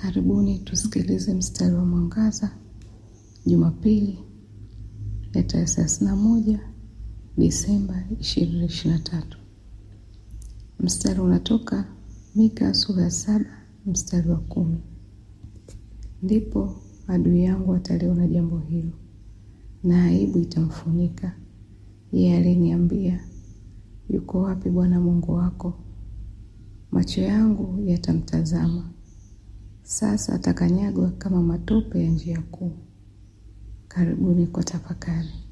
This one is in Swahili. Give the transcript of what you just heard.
Karibuni tusikilize mstari wa mwangaza Jumapili ya tarehe 31 Disemba 2023. Mstari unatoka Mika sura ya 7 mstari wa 10. Ndipo adui yangu ataliona jambo hilo, na aibu itamfunika. Yeye aliniambia, yuko wapi Bwana Mungu wako? Macho yangu yatamtazama. Sasa atakanyagwa kama matope ya njia kuu. Karibuni kwa tafakari.